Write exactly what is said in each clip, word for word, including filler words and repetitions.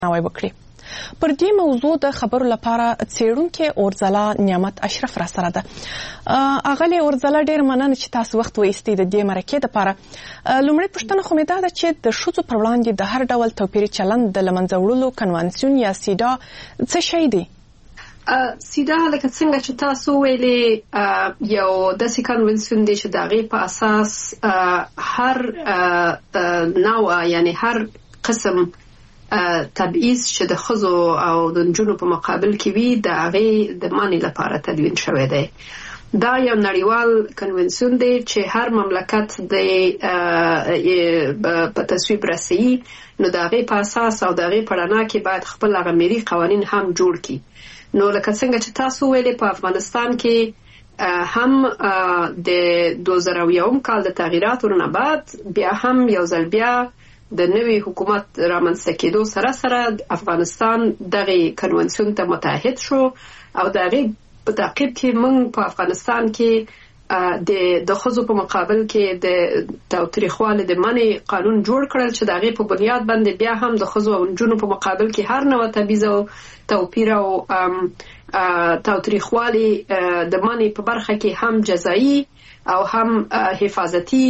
نوی وکړي. پر دې موضوع د خبرو لپاره څېړونکې اورځلا نعمت اشرف را سره ده. اغلې اورځلا ډېر مننه چې تاسو وخت وایستئ د دې مرکې دپاره. لومړۍ پوښتنه خو مې دا ده چې د ښځو پر وړاندې د هر ډول توپیري چلند د له منځه وړلو کنوانسیون یا سیډا څه شی دی؟ سیدا لکه څنګه چې تاسو ویلې یو داسې کنونسیون دی چې د هغې په اساس هر نوع یعنی هر قسم تبعیض چې د ښځو او د نجونو په مقابل کې وي د هغې د منع لپاره تدوین شوی دی. دا یو نړیوال کنونسیون دی چې هر مملکت د په تصویب رسوي، نو د هغې په اساس او د هغې په رڼا کې باید خپل هغه ملي قوانین هم جوړ کړي. نو لکه څنګه چې تاسو ویلې په افغانستان کې هم د دوه زره یو کال د تغییراتو نه بعد بیا هم یو ځل بیا د نوي حکومت رامنځته کېدو سره سره افغانستان دغه کنونسیون ته متحد شو او د هغې په تعقیب کې موږ په افغانستان کې د د ښځو په مقابل کې د تاوتریخوالي د منع قانون جوړ کړل چې د هغې په بنیاد باندې بیا هم د ښځو او نجونو په مقابل کې هر نوع تبعیض او توپیر او تاوتریخوالي د منع په برخه کې هم جزایي او هم حفاظتي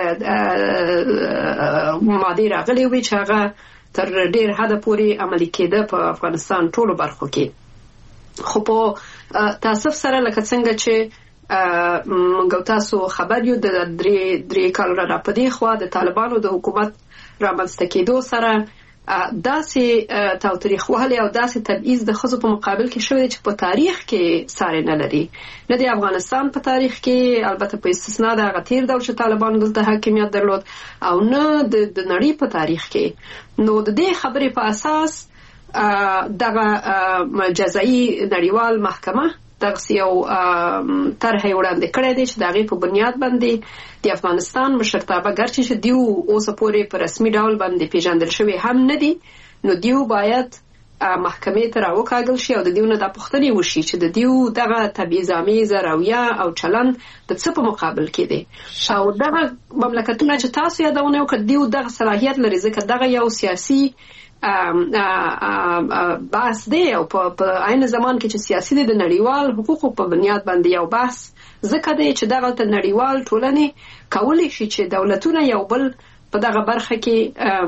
مادې راغلې وې چې هغه تر ډېر حده پورې عملي کېده په افغانستان ټولو برخو کې. خو په تاسف سره لکه څنګه چې موږ تاسو خبر یو د درې درې کال را پدې خوا د طالبانو د حکومت رامنځته کېدو سره داسې تاوتریخوالي او داسې تبعیض د ښځو په مقابل کې شوی چې په تاریخ کې ساری نه لري، نه د افغانستان په تاریخ کې، البته په استثنا د هغه تیر ډول چې طالبانو دلته حاکمیت درلود، او نه د نړۍ په تاریخ کې. نو د دې خبرې په اساس دغه جزایي نړیوال محکمه دغسې یو طرحه یې وړاندې کړی دی چې د هغې په بنیاد باندې د افغانستان مشرتابه ګرچې چې دیو اوسه پورې په رسمي ډول باندې پیژندل شوي هم نه دي، نو دیو باید محکمې ته راوکاږل شي او د دیو نه دا پوښتنې وشي چې د دیو دغه تبعیض‌آمیزه رویه او چلند د څه په مقابل کې دی. او دغه مملکتونه چې تاسو یادونه وکړه دیو دغه صلاحیت لري ځکه دغه یو سیاسي بحث دی او په عین زمان کې چې سیاسي دی د نړیوال حقوقو په بنیاد باندې یو بحث ځکه دی چې دغه نړیوال ټولنې کولی شي چې دولتونه یو بل په دغه برخه کې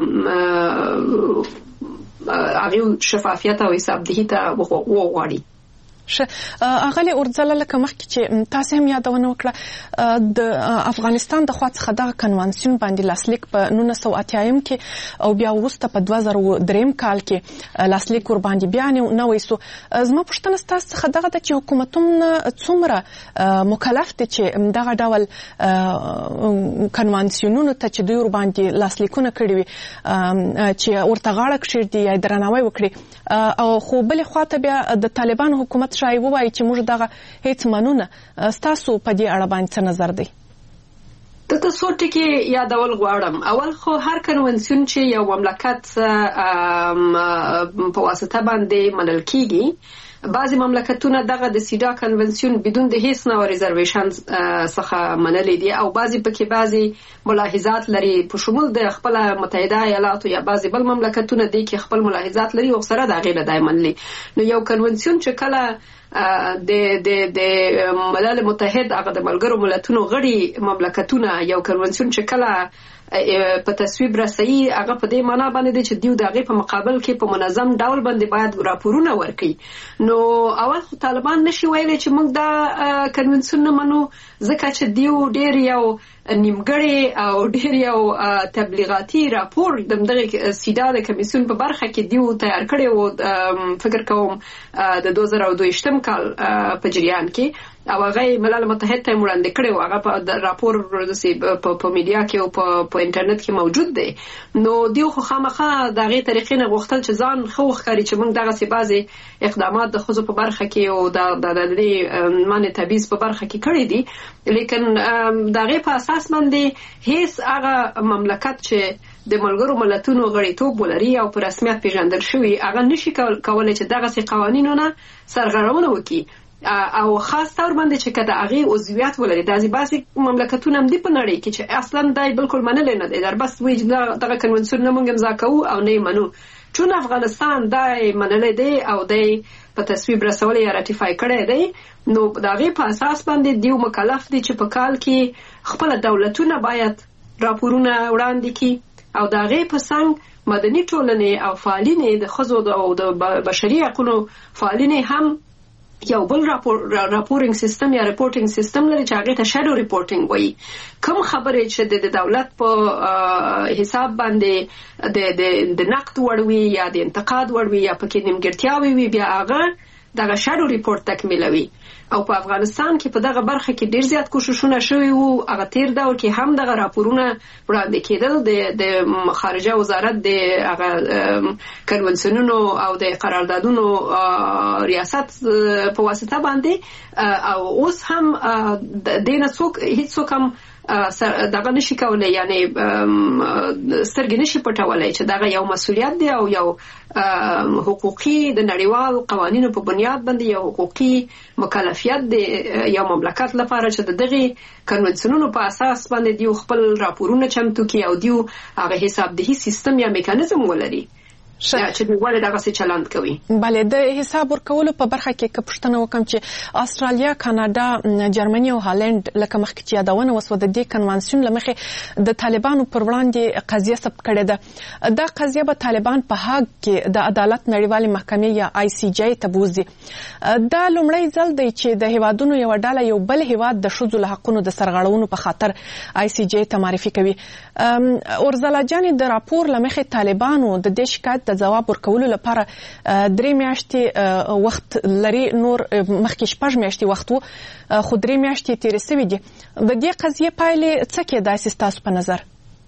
هغې شفافیت او حسابدهي ته وغواړي. اغلې اورځلا لکه مخکې چې تاسو هم یادونه وکړه د افغانستان د خوا څخه دغه کنوانسیون باندې لاسلیک په نولس سوه اتیایم کې او بیا وروسته په دوه زره دریم کال کې لاسلیک ورباندې بیا نوی سو. زما پوښتنه ستاسو څخه دغه ده چې حکومتونه څومره مکلف دي چې دغه ډول کنوانسیونونو ته چې دوی ورباندې لاسلیکونه کړي وي چې ورته غاړه کښېږدي یا درناوی وکړي. او خو بلې خواته بیا د طالبانو حکومت شاید ووایي چې موږ دغه هیڅ منو نه. ستاسو په دې اړه باندې څه نظر دی؟ دلته څو ټکي یادول غواړم. اول خو هر کنونسیون چې یو مملکت په واسطه باندې منل کیږي، بعضی مملکتونه دغه د سیډا کنونسیون بدون د هیڅ نوع ریزرویشن څخه منلي دي او بعضی پکې بعضی ملاحظات لري، په شمول د خپل متحده ایالاتو یا بعضی بل مملکتونه دي کې خپل ملاحظات لري او سره د هغې نه دی منلي. نو یو کنونسیون چې کله د د د ملل متحد هغه د ملګرو ملتونو غړي مملکتونه یو کنونسیون چې کله په تصویب رسوي هغه په دې معنا باندې دی چې دیو د هغې په مقابل کې په منظم ډول باندې باید راپورونه ورکړي. نو اول خو طالبان نشي ویلی چې موږ دا کنونسیون نه منو ځکه چې دیو ډېر یو نیمګړی او ډېر یو تبلیغاتي راپور د دغه سیډا د کمیسیون په برخه کې دیو تیار کړی و، فکر کوم د دوه زره دویشتم کال په جریان کې، او هغه ملل متحد ته وړاندې کړی و. هغه په راپور په میډیا کې او په انټرنیټ کې موجود دی. نو دیو خو خامخا د هغې طریقې نه غوښتل چې ځان ښه وښکاري چې موږ دغسې بعضې اقدامات د ښځو په برخه کې او د دې منع تبعیض په برخه کې کړي دي، لیکن د هغې په اساس باندې هیڅ هغه مملکت چې د ملګرو ملتونو غړیتوب ولري او په رسمیت پیژندل شوي هغه نشي کولی چې دغسې قوانینو نه سرغړونه وکړي. او خاص طور باندې چې کده هغه عضویت ولري. داسې باسي مملکتونه هم دي په نړۍ کې چې اصلا دای بالکل منل نه دي، در بس وی دغه کنونسیون نه مونږ امضا کوو او نه منو. چون افغانستان دا منلې دی او دی په تصویب رسولې یا راتیفای کړی دی نو د هغې په اساس باندې دیو مکلف دی چې په کال کې خپل دولتونه باید راپورونه وړاندې کړي او د هغې په څنګ مدني ټولنې او فعالینې د ښځو او د بشري حقونو فعالینې هم یو بل راپور راپورینګ سیستم یا ریپورټینګ سیستم لري چې هغه ته شادو ریپورټینګ وایي. کوم خبرې چې د دولت په حساب باندې د د د نقد وړوي یا د انتقاد وړوي یا پکې نیمګړتیاوي وي بیا هغه دغه شادو ریپورټ تکمیلوي. او په افغانستان کې په دغه برخه کې ډیر زیات کوششونه شوي وو. هغه تیر دور کې هم دغه راپورونه وړاندې کېدل د د خارجه وزارت د هغه کنونسیونونو او د قراردادونو ریاست په واسطه باندې او اوس هم د دې نه څوک هیڅ څوک هم دغه نشي کولی یعنی سترګې نشي پټولی چې دغه یو مسؤلیت دی او یو حقوقي د نړیوال قوانینو په بنیاد باندې یو حقوقي مکلفیت دی یو مملکت لپاره چې د دغه کنونسیونونو په اساس باندې دیو خپل راپورونه چمتو کړي او دیو هغه حسابدهي سیستم یا میکانیزم ولري چې ولې دغه څه چلند کوي. بله د حساب ورکولو په برخه کې که پوښتنه وکړم چې استرالیا، کاناډا، جرمني او هالند لکه مخکې چې یادونه وسوه د دې کنوانسیون له مخې د طالبانو پر وړاندې قضیه ثبت کړې ده. دا قضیه به طالبان په هاګ کې د عدالت نړیوالې محکمې یا آی سی جی ته بوځي. دا لومړی ځل دی چې د هیوادونو یوه ډله یو بل هیواد د ښځو له حقونو د سرغړونو په خاطر آی سی جی ته معرفي کوي. اورزلا جانې د راپور له مخې طالبانو د دې شکایت د ځواب ورکولو لپاره درې میاشتې وخت لري. نور مخکې شپږ میاشتې وخت وو خو درې میاشتې تېرې سوي دي. د دې قضیې پایلې څه کېدای سي ستاسو په نظر؟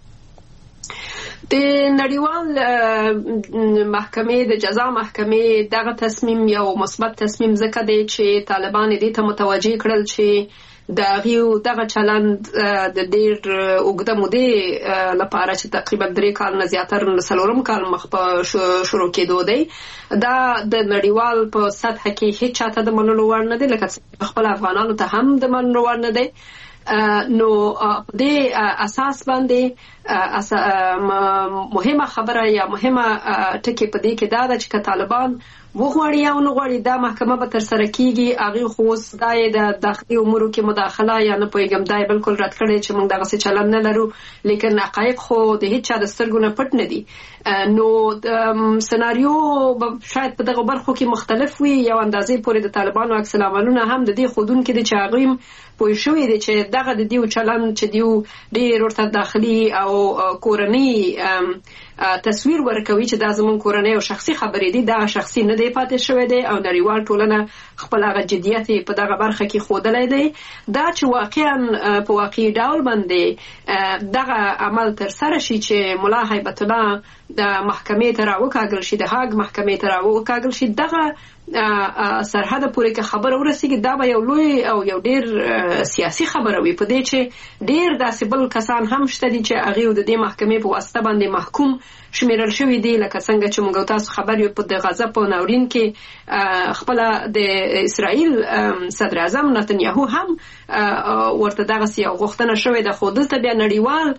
د نړیوال محکمې د جزا محکمې دغه تصمیم یو مثبت تصمیم ځکه دی چې طالبان دې ته متوجه کړل چې د هغې دغه چلند د ډېر اوږده مودې لپاره چې تقریبا درې کال نه زیاتره له څلورم کال مخ په شروع کېدو دی دا د نړیوال په سطحه کې هیڅ چاته د منلو وړ نه دی لکه خپل افغانانو ته هم د منلو وړ نه دی. نو په دې اساس باندې مهمه خبره یا مهمه ټکي په دې کې دا ده چې که طالبان وغواړي یا ونه غواړي دا محکمه به ترسره کیږي. هغې خو اوس دا یې د داخلي امورو کې مداخله یا نه پوهېږم دا یې بلکل رد کړی چې موږ دغسې چلند نه لرو لیکن حقایق خو د هېڅ چا د سترګو نه پټ نه دي. نو سناریو به شاید په دغه برخو کې مختلف وي. یو اندازې پورې د طالبانو عکس العملونه هم د دې ښودونکي دي چې هغوی هم پوه شوي دي چې دغه د دیو چلند چې دیو ډېر ورته داخلي او کورني تصویر ورکوي چې دا زموږ کورنۍ او شخصي خبرې دي دغه شخصي نه دی پاتې شوی دی او نړیوال ټولنه خپل هغه جدیت په دغه برخه کې ښودلی دی. دا چې واقعا په واقعي ډول باندې دغه عمل ترسره شي چې ملا هیبت الله د محکمې ته راوکاږل شي د هاګ محکمې ته راوکاږل شي دغه سرحد پورې که خبره ورسیږي دا به یو لوی او یو ډېر سیاسي خبره وي په دې چې ډېر داسې بل کسان هم شته دي چې هغوی د دې محکمې په واسطه باندې محکوم شمیرل شوي دي لکه څنګه چې موږ تاسو خبر یو په د غزه په ناورین کې خپله د اسرائیل صدر اعظم نتنیاهو هم ورته دغسې یو غوښتنه شوې ده خو دلته بیا نړیوال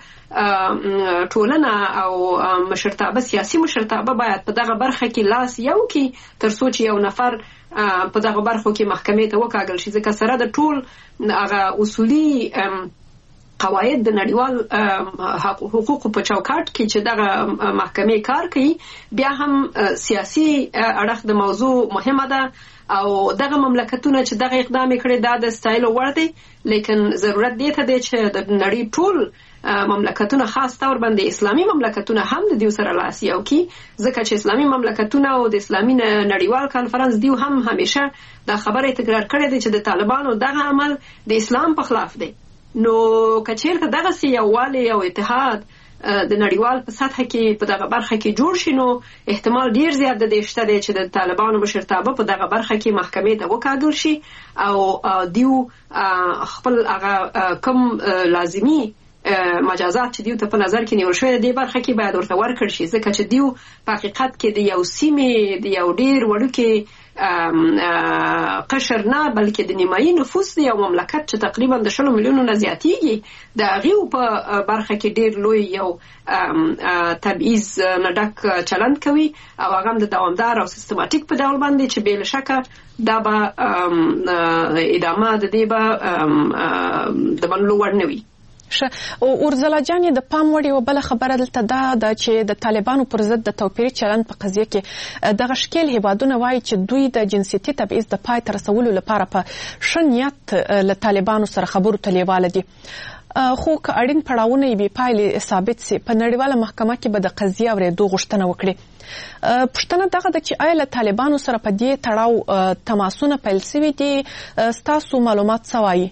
ټولنه او مشرتابه سیاسي مشرتابه باید په دغه برخه کې لاس یو کړي تر څو چې یو نفر په دغه برخو کې محکمې ته وکاږل شي ځکه سره د ټول هغه اصولي قواعد د نړیوال حقوقو په چوکاټ کې چې دغه محکمې کار کوي بیا هم سیاسي اړخ د موضوع مهمه ده او دغه مملکتونه چې دغه اقدام کړي دا د ستایلو وړ دی لیکن ضرورت دی ته دی چې د نړۍ ټول مملکتونه خاص طور باندې اسلامي مملکتونه هم د دیو سره لاس یو کی ځکه چې اسلامي مملکتونه او د اسلامي نړیوال کانفرنس دیو هم همیشه دا خبره تکرار کړې ده چې د طالبانو دغه عمل د اسلام په خلاف دی. نو کچیرته دغه سی یووالی او اتحاد د نړیوال په سطح کې په دغه برخه کې جوړ شي نو احتمال ډیر زیات د دې شته دی چې د طالبانو مشرتابه په دغه برخه کې محکمې ته وکاږل شي او دیو خپل هغه کم لازمي مجازات چې دیو ته په نظر کې نیول شوی د دې برخه کې باید ورته ورکړل شي ځکه چې دیو په حقیقت کې د یو سیمې د یو ډیر وړوکې قشر نه بلکې د نیمایي نفوس دی او مملکت چې تقریبا د شلو میلیونو نه زیاتیږي د هغې په برخه کې ډېر لوی یو تبعیض نه ډک چلند کوي او هغه هم د دوامدار او سیستماتیک په ډول باندې چې بې له شکه دا به ادامه د دې به د منلو وړ نه وي. او اورزلا جانې د پام وړ یوه بله خبره دلته دا ده چې د طالبانو پر ضد د توپیري چلند په قضیه کې دغه ښکېل هیوادونه وایي چې دوی د جنسیتي تبعیض د پای ته رسولو لپاره په ښه نیت له طالبانو سره خبرو ته لیواله دي، خو که اړین پړاوونه یې بې پایلې ثابت سي په نړیواله محکمه کې به د قضیې اورېدو غوښتنه وکړي. پوښتنه دغه ده چې آیا له طالبانو سره په دې تړاو تماسونه پیل سوي دي؟ ستاسو معلومات څه وایي؟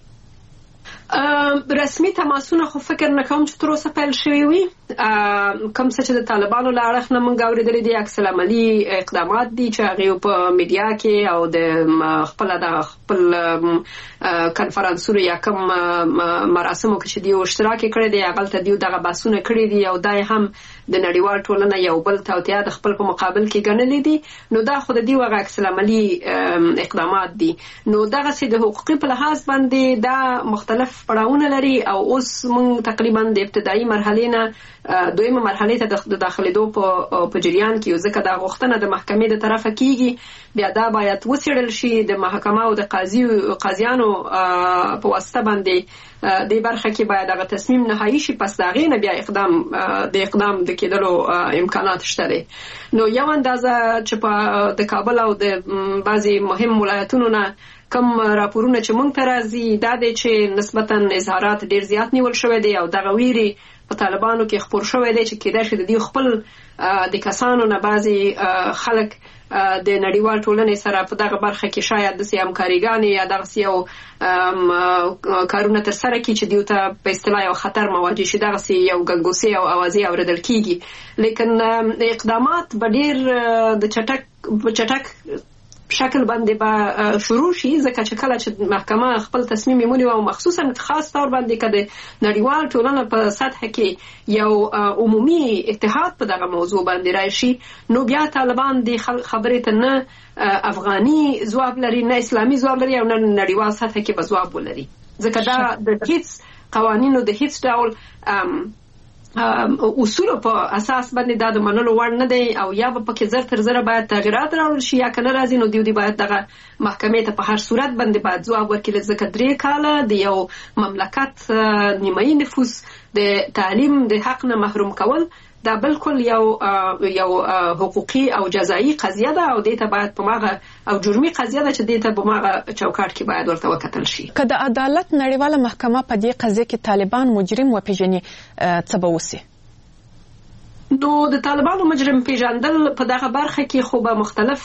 رسمي تماسونه خو فکر نه کوم چې تر اوسه پیل شوي وي. کوم څه چې د طالبانو له اړخ نه موږ اورېدلي دي عکس العملي اقدامات دي چې هغې په میډیا کې او د خپله د خپل کنفرانسونو یا کوم مراسمو کې چې دوی اشتراک یې کړی دی هغلته دوی دغه بحثونه کړي دي او دا هم د نړیوال ټولنه یو بل توطیه د خپل په مقابل کې ګڼلي دي. نو دا خو د دوی هغه عکس العملي اقدامات دي. نو دغسې د حقوقي په لحاظ باندې دا مختلف پړاوونه لري او اوس موږ تقریبا د ابتدایي مرحلې نه دویمه مرحلې ته د داخلېدو په جریان کې یو، ځکه دا غوښتنه د محکمې د طرفه کیږي، بیا دا باید وڅېړل شي د محکمه او د قاضي قاضیانو په واسطه باندې دې برخه کې باید هغه تصمیم نهایي شي، پس د هغې نه بیا اقدام د اقدام د کېدلو امکانات شته دی. نو یو اندازه چې په د کابل او د بعضې مهم ولایتونو نه کم راپورونه چې موږ ته راځي دا دی چې نسبتا اظهارات ډېر زیات نیول شوی دی او دغه ویرې په طالبانو کې خپور شوی دی چې کېدای شي د دوی خپل د کسانو نه بعضې خلک د نړیوال ټولنې سره په دغه برخه کې شاید داسې همکاریګانې یا دغسې یو کارونه ترسره کړي چې دوی ته په اصطلاح یو خطر مواجه شي، دغسې یو ګنګوسې او اوازې اورېدل کېږي. لیکن اقدامات به ډېر د چټک چټک شکل باندې به شروع شي، ځکه چې کله چې محکمه خپل تصمیم یې ونیوه او مخصوصا خاص طور باندې که د نړیوال ټولنه په سطح کې یو عمومي اتحاد په دغه موضوع باندې راشي، نو بیا طالبان دې خبرې ته نه افغاني ځواب لري، نه اسلامي ځواب لري او نه نړیوال سطح کې به ځواب ولري، ځکه دا د هیڅ قوانینو د هیڅ ډول اصولو په اساس باندې دا د منلو وړ نه دی او یا به پکې زر تر زره باید تغیرات راوړل شي یا که نه راځي نو دوی باید دغه محکمې ته په هر صورت باندې باید ځواب ورکړي، ځکه درې کاله د یو مملکت نیمایي نفوس د تعلیم د حق نه محروم کول دا بالکل یو یو حقوقي او جزایي قضیه ده او دې ته باید په ماغه او جرمي قضیه ده چې دې ته په ماغه چوکاټ کې باید ورته وکتل شي. که د عدالت نړیواله محکمه په دې قضیه کې طالبان مجرم وپېژني څه به وسي؟ نو د طالبانو مجرم پیژندل په دغه برخه کې خو به مختلف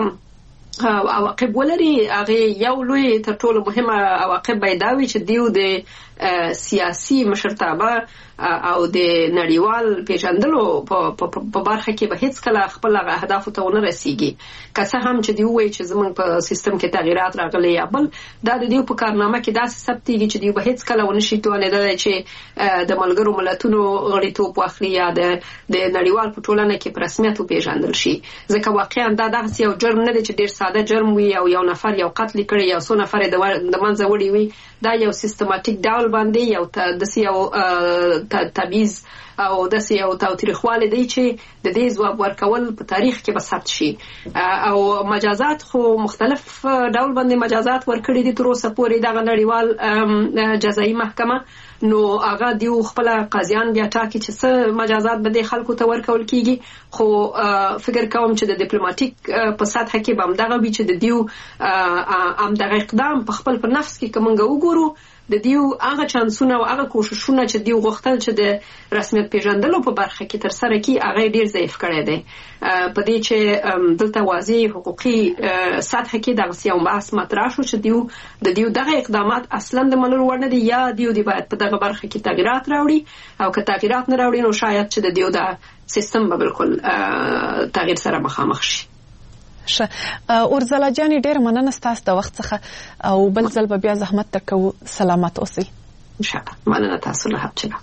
عواقب ولري. هغې یو لوی تر ټولو مهمه عواقب به یې دا وي چې دوی د سیاسي مشرتابه او د نړیوال پیژندلو په برخه کې به هیڅکله خپل هغه اهدافو ته ونه رسیږي، که څه هم چې دوی ووایي چې زموږ په سیستم کې تغییرات راغلي یا بل، دا د دوی په کارنامه کې داسې ثبتېږي چې دوی به هیڅکله ونه شي توانېدلی چې د ملګرو ملتونو غړیتوب واخلي یا د نړیوال په ټولنه کې په رسمیت وپېژندل شي، ځکه واقعا دا دغسې یو جرم نه دی چې ډېر ساده جرم وي او یو نفر یو قتل یې کړی یا څو نفر یې د منځه وړي وي، دا یو سیستماتیک ډول باندې یو داسې یو تبعیض او داسې یو تاوتریخوالی دی چې د دې ځواب ورکول په تاریخ کې به ثبت شي. او مجازات خو مختلف ډول باندې مجازات ورکړي دي تر اوسه پورې دغه نړیوال جزایي محکمه، نو هغه دیو خپل قاضیان بیا ټاکي چې څه مجازات به د خلکو ته ورکول کیږي، خو فکر کوم چې د ډیپلوماټیک په سطح کې به همدغه وي چې د دیو همدغه اقدام په خپل په نفس کې که موږ وګورو د دیو هغه چانسونه او هغه کوششونه چې دیو غوښتل چې د رسمیت پیژندلو په برخه کې ترسره کړي هغه ډېر ضعیف کړی دی، په دې چې دلته واضح حقوقي سطح کې دغسې یو بحث مطرح شو چې دیو د دیو دغه اقدامات اصلا د منلو وړ نه دي یا دیو دی باید په دغه برخه کې تغییرات راوړي او که تغییرات نه راوړي نو شاید چې د دیو د سیستم به بالکل تغییر سره مخامخ شي. ښه اورزلا جانې ډېره مننه ستاسو د وخت څخه او بل ځل به بیا زحمت درکوو. سلامت اوسئ. انشاءالله. مننه تاسو له حبچله.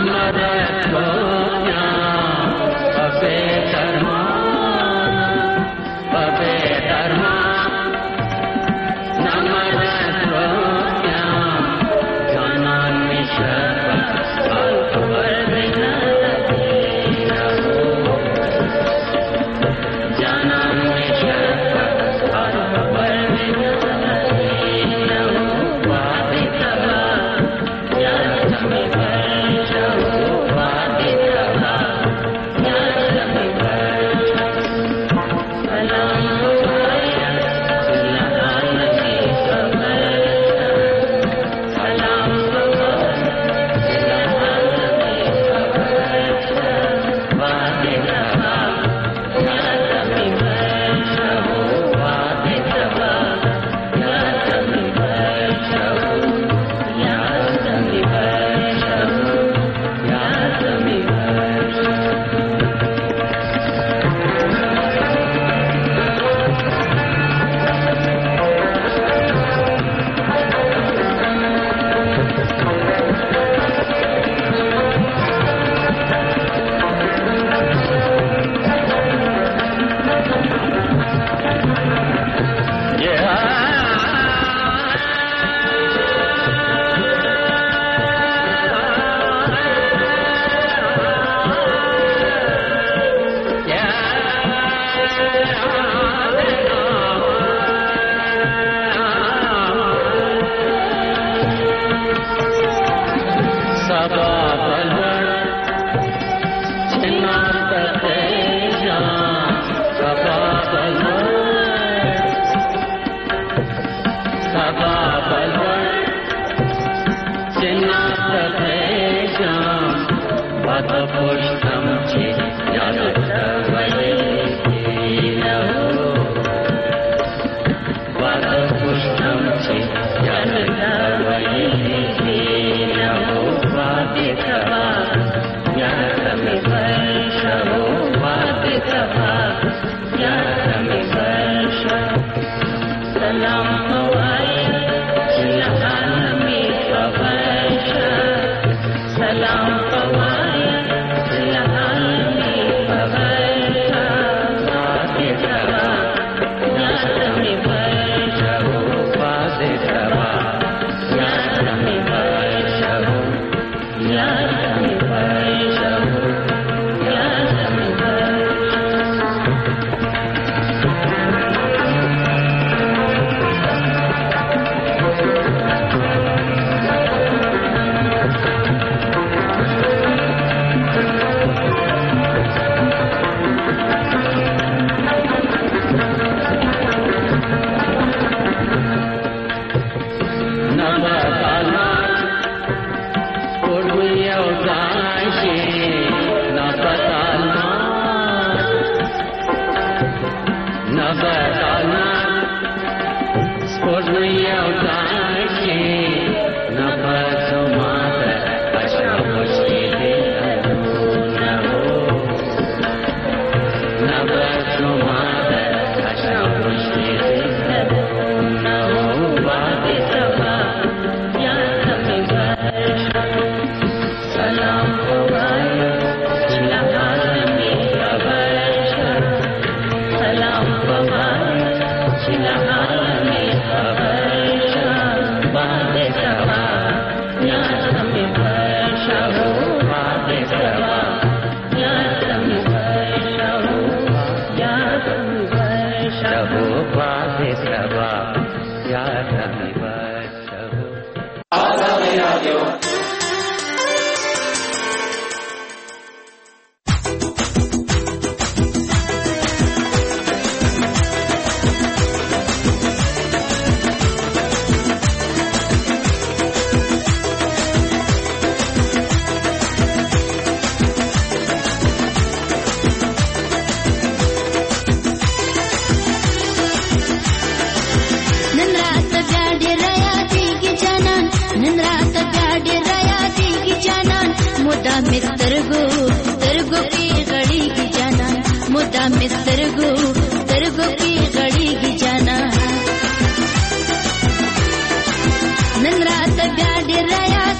नंदरात प्यार रया की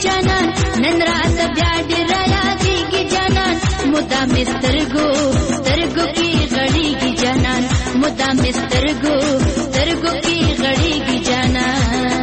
جانان نن رات بیا ډیر یادېږي جانان مدام سترګو سترګو کې غړېږي جانان مدام سترګو سترګو کې غړېږي جانان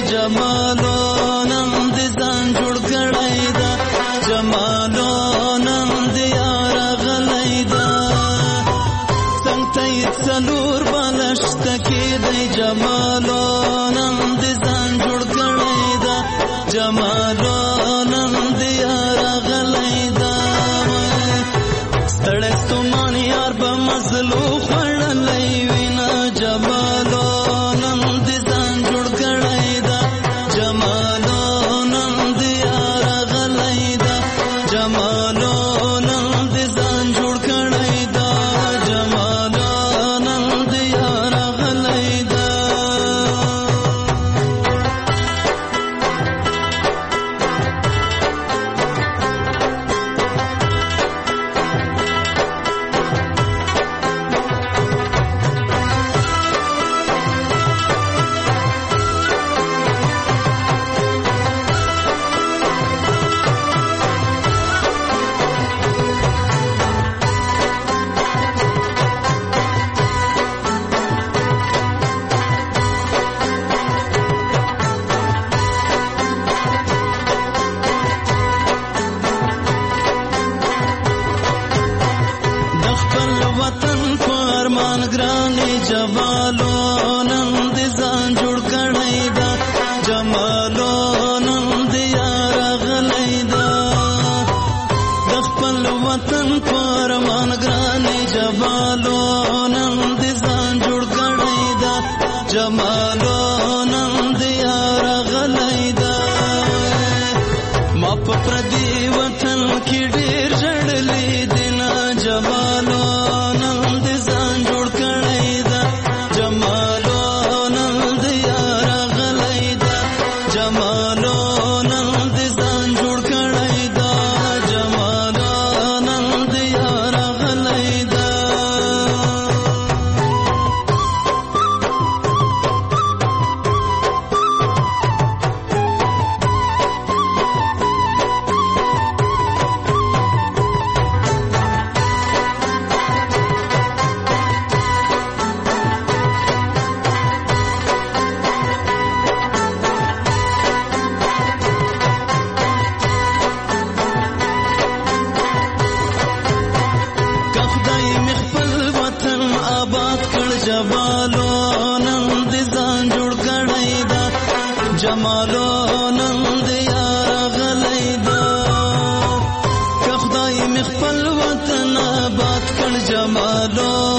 جمالو نن دې ځان جوړ کړی دا جمالو نن دې یار غلی دا څنګه یې څلور بالښت کې دی جمالو نن دې ځان جوړ کړی دا جمالو نن دې یار غلی دا ستړی ستومان یار به مزلو خوړلی وینا جمالو نن دې ځان جوړ کړی دا جمالو نن دې یار غلی دا جمالو نن دې ځان جوړ کړی دا جمالو نن دې یار غلی دا وطن فرمان گرانی جمالو نن دې ځان جوړ کړی دا جمالو نن دې یار غلی دا د خپل وطن فرمان گرانی جمالو نن دې ځان جوړ کړی دا جمالو نن دې یار غلی دا ما په پردي وطن کې ډېر ژړلې دي نه جمالو جمالو نن دې ځان جوړ کړی دا جمالو نن دې یار غلی دا که خدای مې خپل وطن آباد کړ جمالو